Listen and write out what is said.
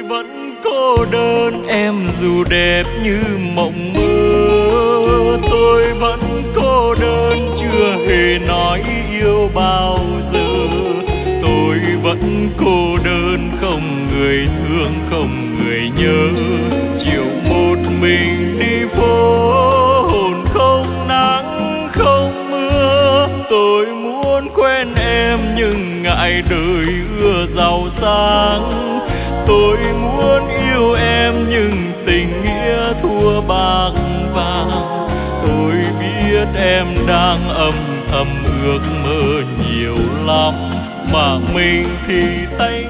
vẫn cô đơn, em dù đẹp như mộng mơ. Tôi vẫn cô đơn, chưa hề nói yêu bao giờ. Tôi vẫn cô đơn, không người thương, không người nhớ. Chiều một mình đi phố, hồn không nắng không mưa. Tôi muốn quen em nhưng ngại đời ưa giàu sang. Tôi muốn yêu em nhưng tình nghĩa thua bạc vàng. Tôi biết em đang âm thầm ước mơ nhiều lắm, mà mình thì tay